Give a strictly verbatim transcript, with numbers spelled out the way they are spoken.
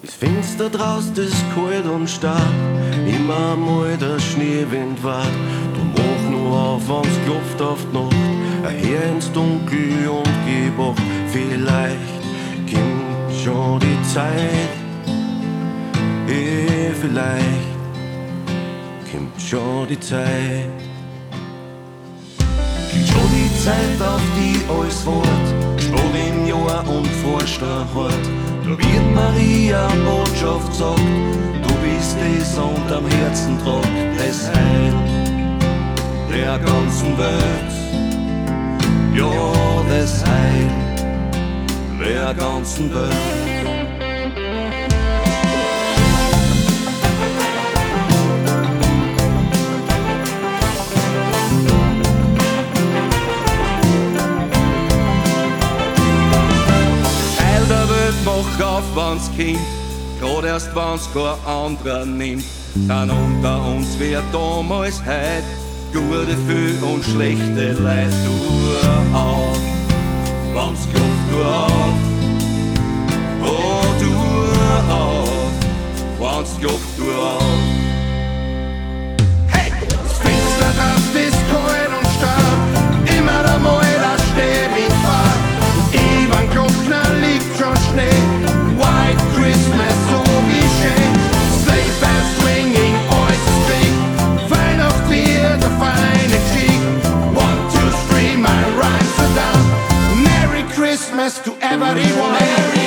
Das Fenster draußen ist kalt und stark, immer mal der Schneewind wart. Du mach nur auf, wenn's klopft auf die Nacht, her ins Dunkel und gib auch. Vielleicht kommt schon die Zeit, eh, vielleicht kommt schon die Zeit. Kommt schon die Zeit, auf die alles wart, schon im Jahr und Vorster hart. Da wird Maria Botschaft sagt, du bist es und am Herzen tragt das Heil der ganzen Welt. Ja, das Heil der ganzen Welt. Mach auf, wenn's kommt, grad erst wenn's kein anderer nimmt. Dann unter uns wer damals heut, gute viel und schlechte Leid. Du auf, wenn's klopft, du auf, oh du auf, wenn's klopft, du auf. Hey! Das Fenster draußen ist kalt und stark, immer der Mal der Schneewind fahrt. Ivan Klockner liegt schon Schnee, White Christmas, so wie schön. Sleigh bells swinging, alles ist big, Weihnacht wird der feine Krieg. One, two, three, my rhymes are down. Merry Christmas to everyone.